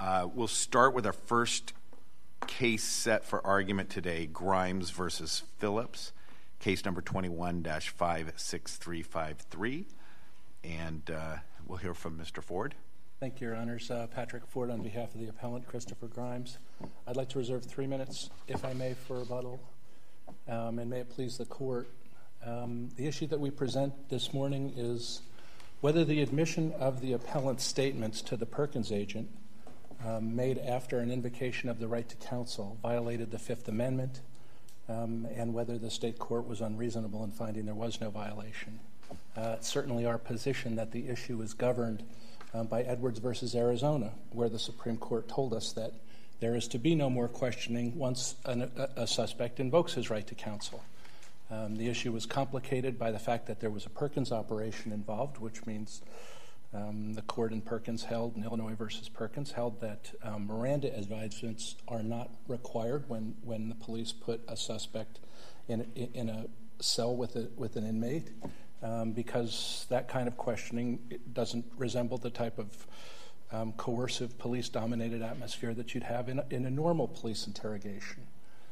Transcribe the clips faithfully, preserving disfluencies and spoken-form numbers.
Uh, we'll start with our first case set for argument today, Grimes versus Phillips, case number twenty-one dash five six three five three. And uh, we'll hear from Mister Ford. Thank you, Your Honors. Uh, Patrick Ford on behalf of the appellant, Christopher Grimes. I'd like to reserve three minutes, if I may, for rebuttal, um, and may it please the Court. Um, the issue that we present this morning is whether the admission of the appellant's statements to the Perkins agent um, made after an invocation of the right to counsel violated the Fifth Amendment, um, and whether the state court was unreasonable in finding there was no violation. Uh, it's certainly our position that the issue is governed um, by Edwards versus Arizona, where the Supreme Court told us that there is to be no more questioning once an, a, a suspect invokes his right to counsel. Um, the issue was complicated by the fact that there was a Perkins operation involved, which means um, the court in Perkins held, in Illinois versus Perkins, held that um, Miranda advisements are not required when, when the police put a suspect in, in a cell with, a, with an inmate, um, because that kind of questioning doesn't resemble the type of um, coercive police-dominated atmosphere that you'd have in a, in a normal police interrogation.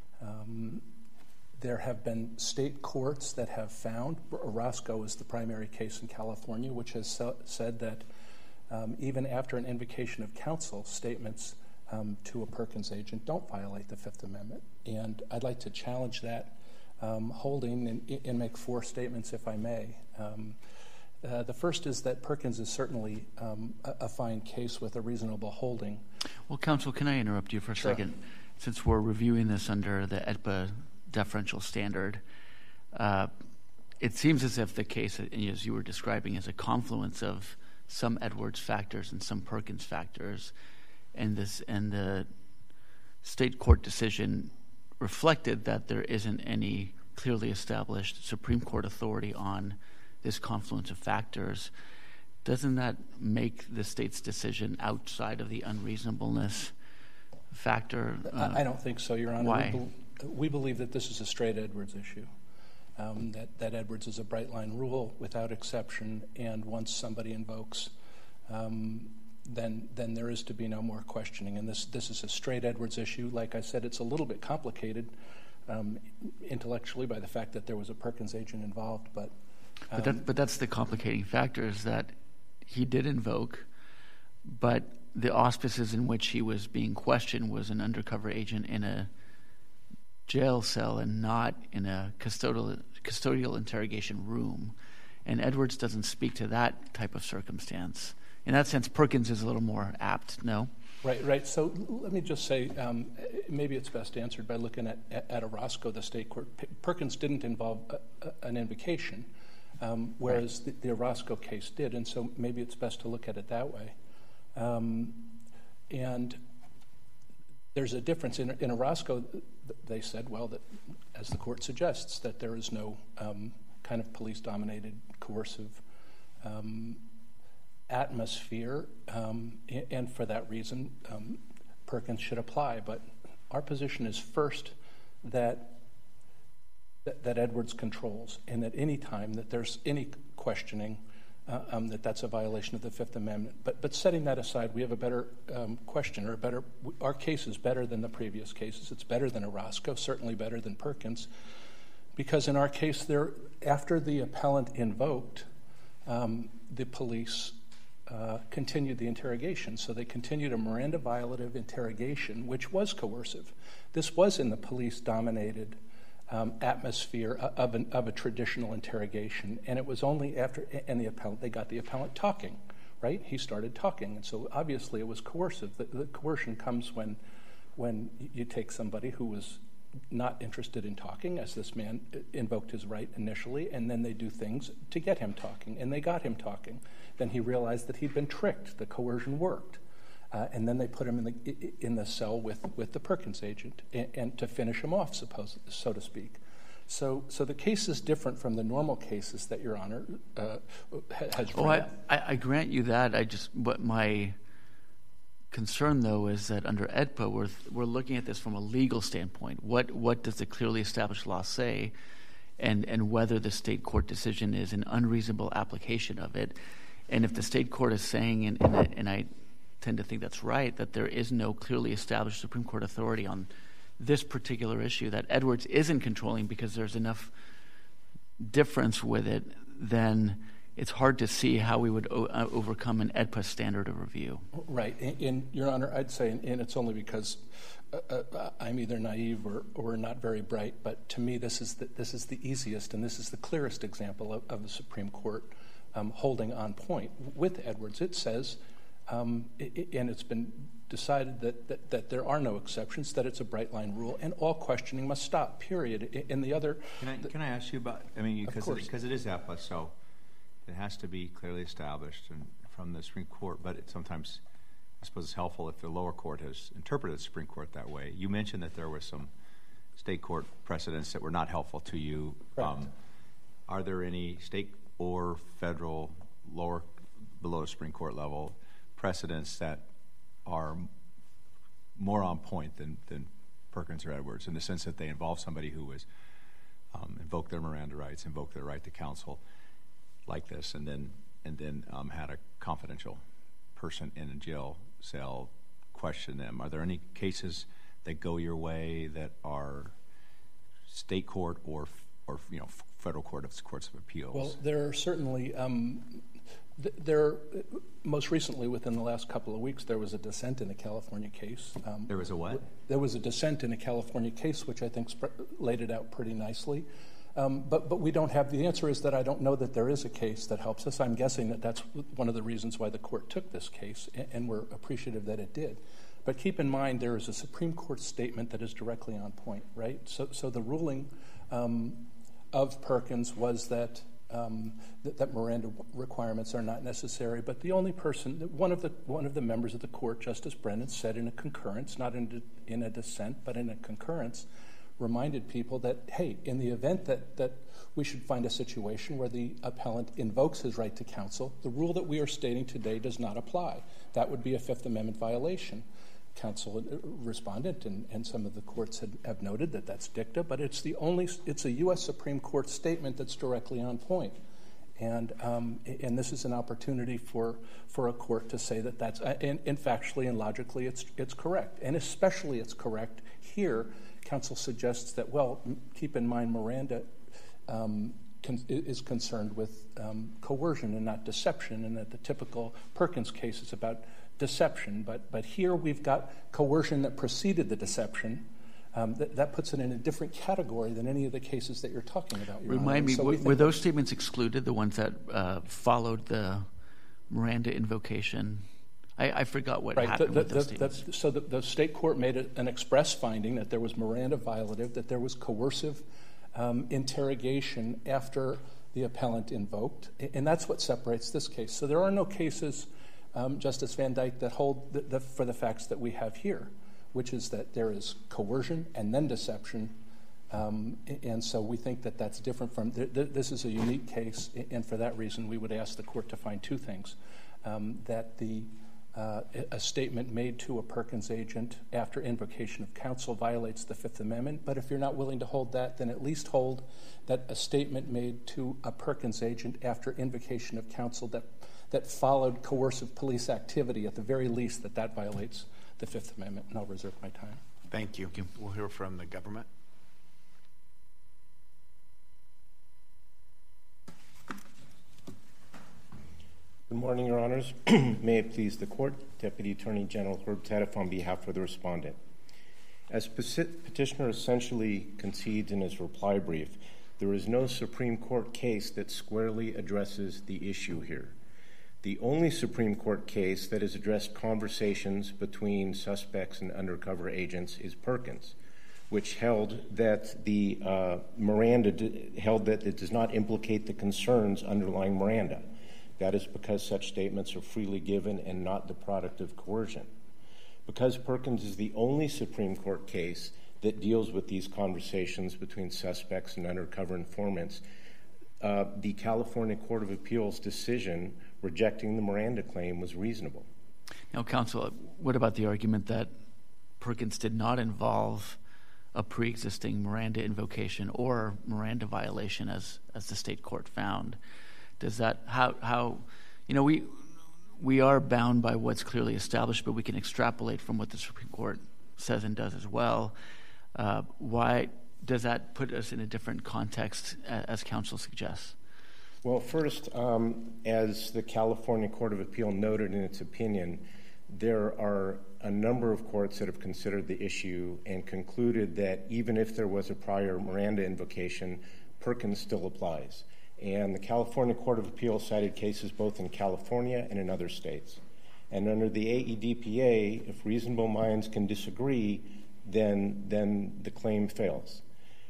Um, There have been state courts that have found, Orozco is the primary case in California, which has so, said that um, even after an invocation of counsel, statements um, to a Perkins agent don't violate the Fifth Amendment. And I'd like to challenge that um, holding and, and make four statements, if I may. Um, uh, the first is that Perkins is certainly um, a, a fine case with a reasonable holding. Well, counsel, can I interrupt you for a Sure. second? Since we're reviewing this under the E D P A deferential standard, uh, it seems as if the case, as you were describing, is a confluence of some Edwards factors and some Perkins factors, and this and the state court decision reflected that there isn't any clearly established Supreme Court authority on this confluence of factors. Doesn't that make the state's decision outside of the unreasonableness factor? Uh, I don't think so, Your Honor. Why? We, be- we believe that this is a straight Edwards issue, um, that, that Edwards is a bright-line rule without exception, and once somebody invokes, um, then then there is to be no more questioning. And this, this is a straight Edwards issue. Like I said, it's a little bit complicated um, intellectually by the fact that there was a Perkins agent involved. But, um, but, that, but that's the complicating factor, is that he did invoke, but the auspices in which he was being questioned was an undercover agent in a jail cell and not in a custodial custodial interrogation room. And Edwards doesn't speak to that type of circumstance. In that sense, Perkins is a little more apt, no? Right, right. So let me just say, um, maybe it's best answered by looking at, at, at Orozco, the state court. P- Perkins didn't involve a, a, an invocation, um, whereas right. the, the Orozco case did, and so maybe it's best to look at it that way. Um, and there's a difference. In, in Orozco, they said, well, that, as the court suggests, that there is no um, kind of police-dominated, coercive um, atmosphere, um, and for that reason, um, Perkins should apply. But our position is first that, that that Edwards controls, and that any time that there's any questioning, uh, um, that that's a violation of the Fifth Amendment. But but setting that aside, we have a better um, question, or a better. Our case is better than the previous cases. It's better than Orozco, certainly better than Perkins, because in our case, there after the appellant invoked, um, the police Uh, continued the interrogation. So they continued a Miranda violative interrogation, which was coercive. This was in the police-dominated um, atmosphere of, an, of a traditional interrogation, and it was only after, and the appellant, they got the appellant talking, right? He started talking, and so obviously it was coercive. The, the coercion comes when, when you take somebody who was not interested in talking, as this man invoked his right initially, and then they do things to get him talking, and they got him talking. Then he realized that he'd been tricked. The coercion worked. Uh, and then they put him in the in the cell with, with the Perkins agent, and, and to finish him off, suppose, so to speak. So so the case is different from the normal cases that Your Honor uh, has read. Oh, I, I, I grant you that. I just, but my concern, though, is that under E D P A, we're we're looking at this from a legal standpoint. What what does the clearly established law say, and and whether the state court decision is an unreasonable application of it. And if the state court is saying, and, and, I, and I tend to think that's right, that there is no clearly established Supreme Court authority on this particular issue, that Edwards isn't controlling because there's enough difference with it, then it's hard to see how we would o- uh, overcome an EDPA standard of review. Right. In, in Your Honor, I'd say, and, and it's only because uh, uh, I'm either naive or, or not very bright, but to me this is the, this is the easiest and this is the clearest example of, of the Supreme Court um, holding on point. With Edwards, it says, um, it, and it's been decided that, that, that there are no exceptions, that it's a bright line rule, and all questioning must stop, period. In the other... Can I, the, can I ask you about, I mean, because it, because it is EDPA, so it has to be clearly established and from the Supreme Court, but it sometimes, I suppose it's helpful if the lower court has interpreted the Supreme Court that way. You mentioned that there were some state court precedents that were not helpful to you. Um, are there any state or federal lower, below the Supreme Court level precedents that are more on point than, than Perkins or Edwards, in the sense that they involve somebody who was um, invoked their Miranda rights, invoked their right to counsel like this, and then and then um, had a confidential person in a jail cell question them? Are there any cases that go your way that are state court or or you know federal court of courts of appeals? Well, there are certainly. Um, There, most recently, within the last couple of weeks, there was a dissent in a California case. Um, there was a what? There was a dissent in a California case, which I think sp- laid it out pretty nicely. Um, but but we don't have, the answer is that I don't know that there is a case that helps us. I'm guessing that that's one of the reasons why the court took this case, and, and we're appreciative that it did. But keep in mind, there is a Supreme Court statement that is directly on point, right? So, so the ruling um, of Perkins was that Um, that, that Miranda requirements are not necessary, but the only person, one of the one of the members of the court, Justice Brennan, said in a concurrence, not in, in a dissent, but in a concurrence, reminded people that, hey, in the event that, that we should find a situation where the appellant invokes his right to counsel, the rule that we are stating today does not apply. That would be a Fifth Amendment violation. Counsel respondent and, and some of the courts had, have noted that that's dicta, but it's the only, it's a U S Supreme Court statement that's directly on point. And um, and this is an opportunity for, for a court to say that that's, and, and factually and logically it's it's correct. And especially it's correct here. Counsel suggests that, well, keep in mind Miranda um, con- is concerned with um, coercion and not deception, and that the typical Perkins case is about deception, but but here we've got coercion that preceded the deception. Um, that, that puts it in a different category than any of the cases that you're talking about. Your Remind Honor. me, so were, we were those statements excluded, the ones that uh, followed the Miranda invocation? I, I forgot what right. happened the, with the, those the, statements. the, so the, the state court made a, an express finding that there was Miranda violative, that there was coercive um, interrogation after the appellant invoked, and that's what separates this case. So there are no cases, Um, Justice Van Dyke, that hold the, the, for the facts that we have here, which is that there is coercion and then deception, um, and so we think that that's different from, th- th- this is a unique case, and for that reason we would ask the court to find two things. Um, that the uh, a statement made to a Perkins agent after invocation of counsel violates the Fifth Amendment, but if you're not willing to hold that, then at least hold that a statement made to a Perkins agent after invocation of counsel that that followed coercive police activity, at the very least, that that violates the Fifth Amendment, and I'll reserve my time. Thank you. Thank you. We'll hear from the government. Good morning, Your Honors. May it please the Court, Deputy Attorney General Herb Taddeff on behalf of the respondent. As petitioner essentially concedes in his reply brief, there is no Supreme Court case that squarely addresses the issue here. The only Supreme Court case that has addressed conversations between suspects and undercover agents is Perkins, which held that the uh, Miranda d- held that it does not implicate the concerns underlying Miranda. That is because such statements are freely given and not the product of coercion. Because Perkins is the only Supreme Court case that deals with these conversations between suspects and undercover informants, uh, the California Court of Appeals decision rejecting the Miranda claim was reasonable. Now, counsel, what about the argument that Perkins did not involve a pre-existing Miranda invocation or Miranda violation, as as the state court found? Does that how how you know we we are bound by what's clearly established, but we can extrapolate from what the Supreme Court says and does as well. Uh, why does that put us in a different context, as counsel suggests? Well, first, um, as the California Court of Appeal noted in its opinion, there are a number of courts that have considered the issue and concluded that even if there was a prior Miranda invocation, Perkins still applies. And the California Court of Appeal cited cases both in California and in other states. And under the A E D P A, if reasonable minds can disagree, then, then the claim fails.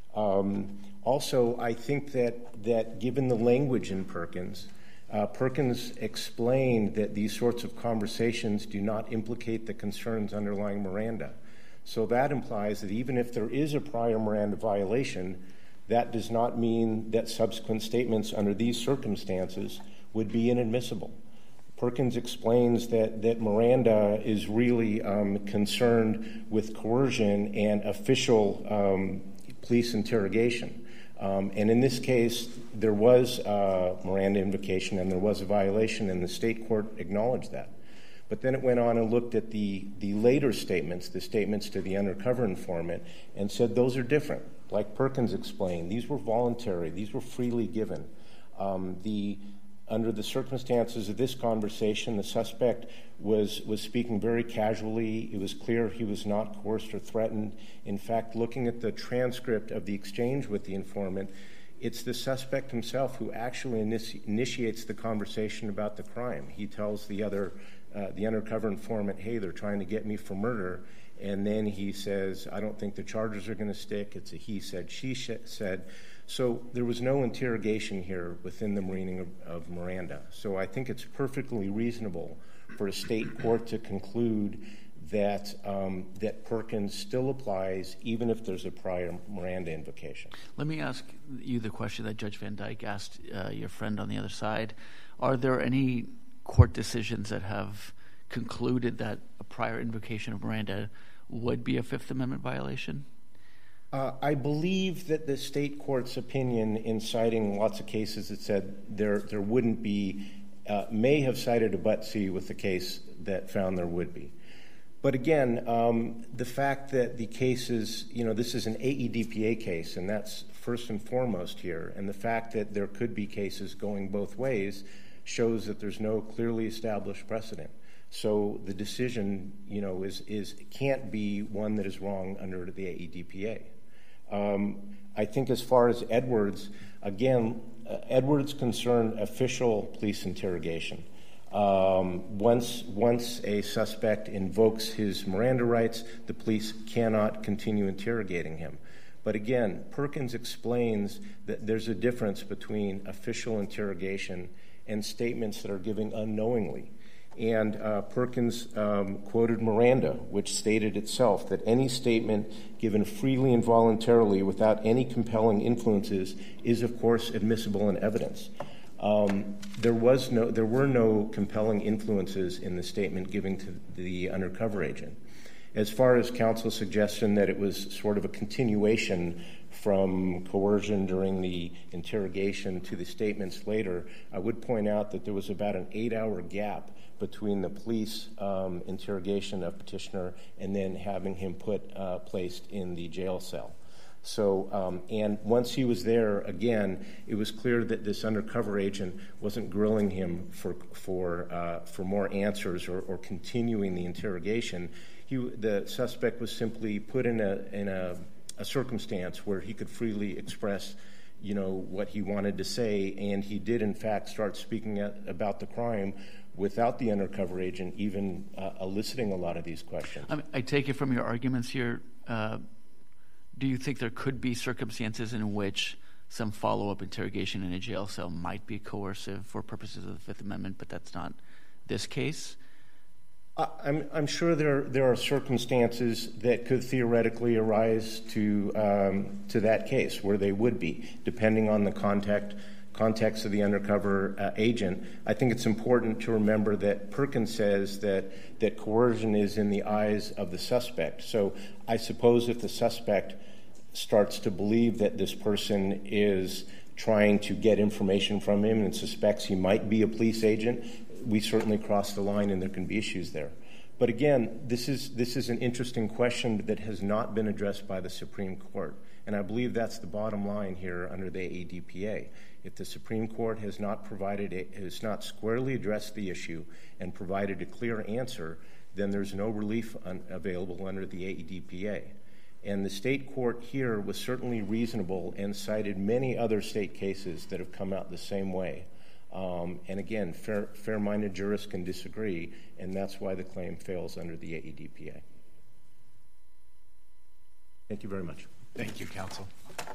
Um, also, I think that, that given the language in Perkins, uh, Perkins explained that these sorts of conversations do not implicate the concerns underlying Miranda. So that implies that even if there is a prior Miranda violation, that does not mean that subsequent statements under these circumstances would be inadmissible. Perkins explains that, that Miranda is really um, concerned with coercion and official um, police interrogation. Um, and in this case, there was a Miranda invocation and there was a violation, and the state court acknowledged that. But then it went on and looked at the, the later statements, the statements to the undercover informant, and said those are different. Like Perkins explained, these were voluntary, these were freely given. Um, the Under the circumstances of this conversation, the suspect was, was speaking very casually. It was clear he was not coerced or threatened. In fact, looking at the transcript of the exchange with the informant, it's the suspect himself who actually initi- initiates the conversation about the crime. He tells the other, uh, the undercover informant, hey, they're trying to get me for murder. And then he says, I don't think the charges are going to stick. It's a he said, she sh- said. So there was no interrogation here within the meaning of, of Miranda. So I think it's perfectly reasonable for a state court to conclude that um, that Perkins still applies even if there's a prior Miranda invocation. Let me ask you the question that Judge Van Dyke asked uh, your friend on the other side. Are there any court decisions that have concluded that a prior invocation of Miranda would be a Fifth Amendment violation? Uh, I believe that the state court's opinion in citing lots of cases that said there there wouldn't be, uh, may have cited a but-see with the case that found there would be. But again, um, the fact that the cases, you know, this is an A E D P A case, and that's first and foremost here, and the fact that there could be cases going both ways shows that there's no clearly established precedent. So the decision, you know, is is can't be one that is wrong under the A E D P A. Um, I think as far as Edwards, again, uh, Edwards concerned official police interrogation. Um, once once a suspect invokes his Miranda rights, the police cannot continue interrogating him. But again, Perkins explains that there's a difference between official interrogation and statements that are given unknowingly. And uh, Perkins um, quoted Miranda, which stated itself that any statement given freely and voluntarily without any compelling influences is, of course, admissible in evidence. Um, there was no, there were no compelling influences in the statement given to the undercover agent. As far as counsel's suggestion that it was sort of a continuation from coercion during the interrogation to the statements later, I would point out that there was about an eight-hour gap between the police um, interrogation of petitioner and then having him put uh, placed in the jail cell. So, um, and once he was there, again, it was clear that this undercover agent wasn't grilling him for for uh, for more answers or, or continuing the interrogation. He, the suspect was simply put in a in a, a circumstance where he could freely express, you know, what he wanted to say, and he did in fact start speaking at, about the crime without the undercover agent even uh, eliciting a lot of these questions. I, mean, I take it from your arguments here. Uh, do you think there could be circumstances in which some follow-up interrogation in a jail cell might be coercive for purposes of the Fifth Amendment, but that's not this case? I'm, I'm sure there there are circumstances that could theoretically arise to um, to that case where they would be, depending on the context context of the undercover uh, agent. I think it's important to remember that Perkins says that that coercion is in the eyes of the suspect. So I suppose if the suspect starts to believe that this person is trying to get information from him and suspects he might be a police agent, we certainly cross the line and there can be issues there. But again, this is, this is an interesting question that has not been addressed by the Supreme Court. And I believe that's the bottom line here under the A E D P A. If the Supreme Court has not provided, a, has not squarely addressed the issue and provided a clear answer, then there's no relief un, available under the A E D P A. And the state court here was certainly reasonable and cited many other state cases that have come out the same way. Um, and again, fair, fair-minded jurists can disagree, and that's why the claim fails under the A E D P A. Thank you very much. Thank you, counsel.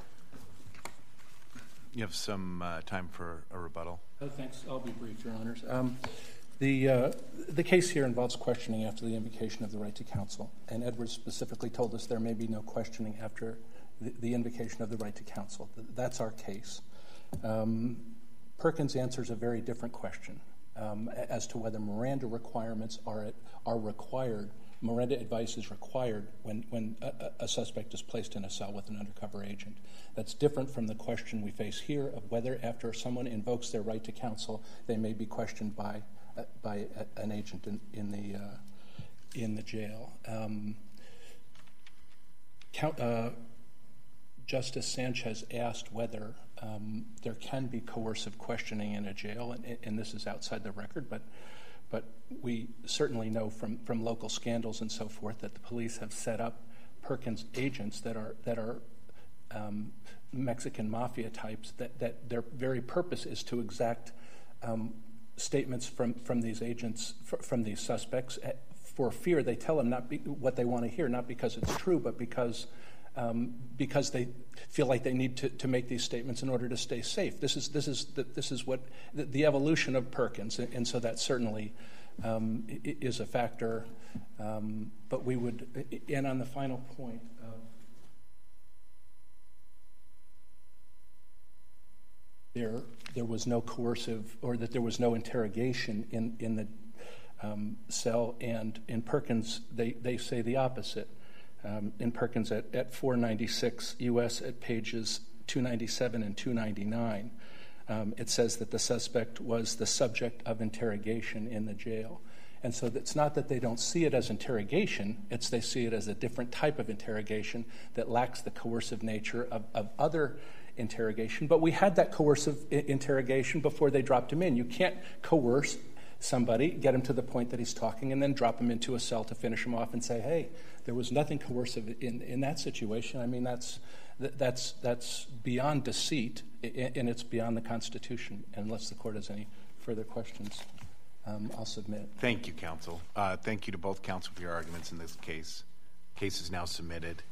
You have some uh, time for a rebuttal. Oh, thanks. I'll be brief, Your Honors. Um, the, uh, the case here involves questioning after the invocation of the right to counsel, and Edwards specifically told us there may be no questioning after the, the invocation of the right to counsel. That's our case. Um, Perkins answers a very different question um, as to whether Miranda requirements are, at, are required. Miranda advice is required when, when a, a suspect is placed in a cell with an undercover agent. That's different from the question we face here of whether after someone invokes their right to counsel, they may be questioned by, uh, by a, an agent in, in, the, uh, in the jail. Um, count, uh, Justice Sanchez asked whether um, there can be coercive questioning in a jail, and, and this is outside the record, but But we certainly know from, from local scandals and so forth that the police have set up Perkins agents that are that are um, Mexican mafia types that, that their very purpose is to exact um, statements from, from these agents, from these suspects for fear. They tell them not be, what they want to hear, not because it's true, but because um, because they feel like they need to, to make these statements in order to stay safe. This is this is the, this is what the, the evolution of Perkins, and, and so that certainly um, is a factor. Um, but we would, and on the final point, uh, there there was no coercive, or that there was no interrogation in in the um, cell, and in Perkins they they say the opposite. Um, in Perkins at, at four ninety-six U S at pages two ninety-seven and two ninety-nine, um, it says that the suspect was the subject of interrogation in the jail. And so it's not that they don't see it as interrogation, it's they see it as a different type of interrogation that lacks the coercive nature of, of other interrogation. But we had that coercive I- interrogation before they dropped him in. You can't coerce somebody, get him to the point that he's talking, and then drop him into a cell to finish him off and say, hey, there was nothing coercive in, in that situation. I mean, that's that's that's beyond deceit, and it's beyond the Constitution. And unless the court has any further questions, um, I'll submit. Thank you, counsel. Uh, thank you to both counsel for your arguments in this case. Case is now submitted.